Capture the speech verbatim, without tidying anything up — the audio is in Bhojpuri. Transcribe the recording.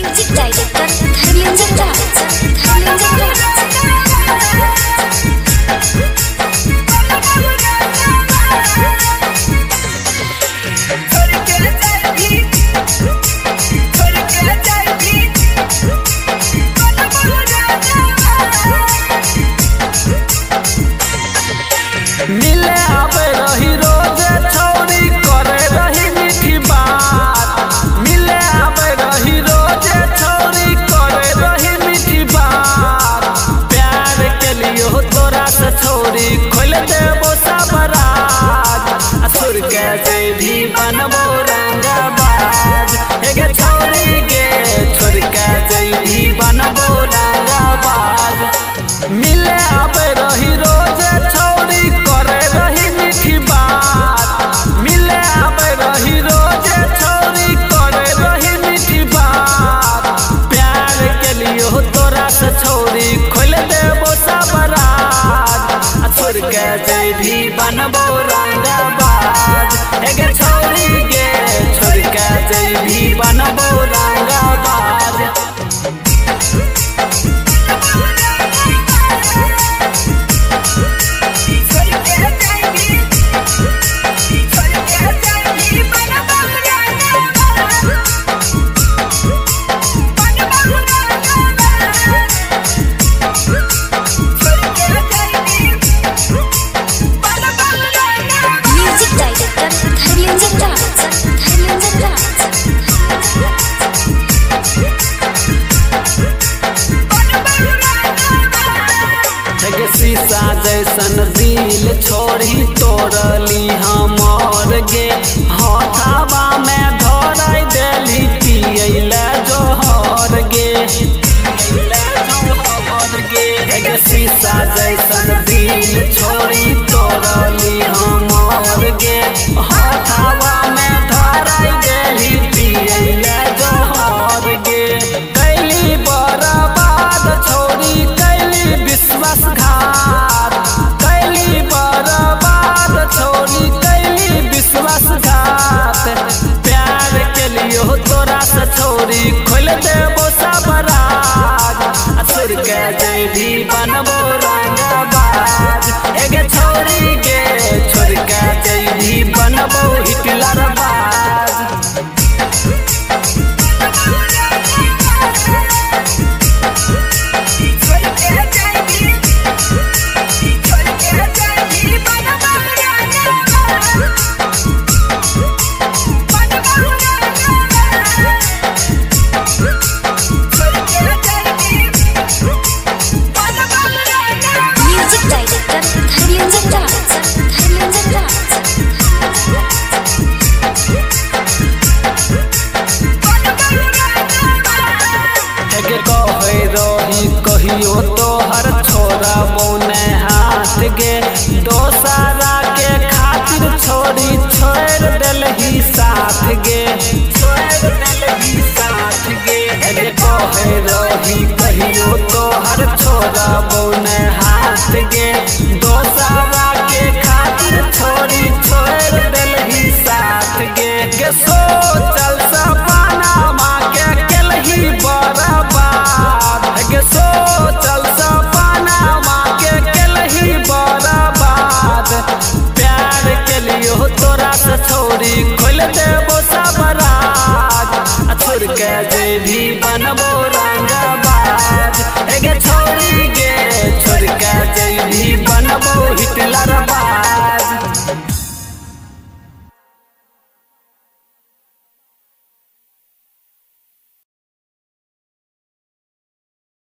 म्यूजिक डायरेक्टर धर्मेंद्र राज धर्मेंद्र मिले आवे रही रोज छौरी करे रही मीठी बात। मिले आवे रही रोज छौरी करे रही मीठी बात। प्यार के लिए हो तोरा से छौरी खोल देबो सबराज। असुर के जे भी बनबो रंगबाज। एगे छौरी गे छोड़ के जे भी बनबो रंगबाज। मिले आवे रही रोज छौरी करे रही मीठी बात। मिले आवे रही रोज छौरी करे रही मीठी बात। प्यार के लिए हो तोरा से छौरी खोल देबो सबराज। छोड़ के जे भी बनबो रंगबाज। एगे छौरी गे छोड़ के जे भी बनबो रंगबाज। म्यूजिक डायरेक्टर धर्मेंद्र राज धर्मेंद्र राज एगे शीशा जैसन दिल छोड़ी तोड़ली हमर गे। हथावा में धराई देली पियले जोहर गे। एगे शीशा जैसन दिल छोड़ी तोड़ली हमर गे। हथावा में धराई देली पियले जोहर गे। कैली बर्बाद छोड़ी कैली विश्वासघात। कैली बर्बाद छोड़ी कैली विश्वासघात। प्यार के लिए हो तोरा से छौरी खोल देबो सबराज। छोड़ के जे भी बनबो रंगबाज। एगे छौरी गे छोड़ के जे भी बनबो हिटलर बाज। म्यूजिक डायरेक्टर धर्मेंद्र राज धर्मेंद्र राज एगे कहे रही कहियो तोहर छोरा बौने हाथ गे। दोसरा के खातिर छोड़ी छोड़ देलही साथ गे। छोड़ देलही साथ गे। एगे कहे रही कहियो तोहर छोरा बौने हाथ गे। दोसरा के खातिर छोड़ी छोड़ देलही साथ गे। गे सोचल सपना माँ के केलही बर्बाद। गे सोचल सपना माँ के केलही बर्बाद। प्यार के लिए हो तोरा से छौरी खोल देबो सबराज। छोड़ के जे भी बनबो रंगबाज। एगे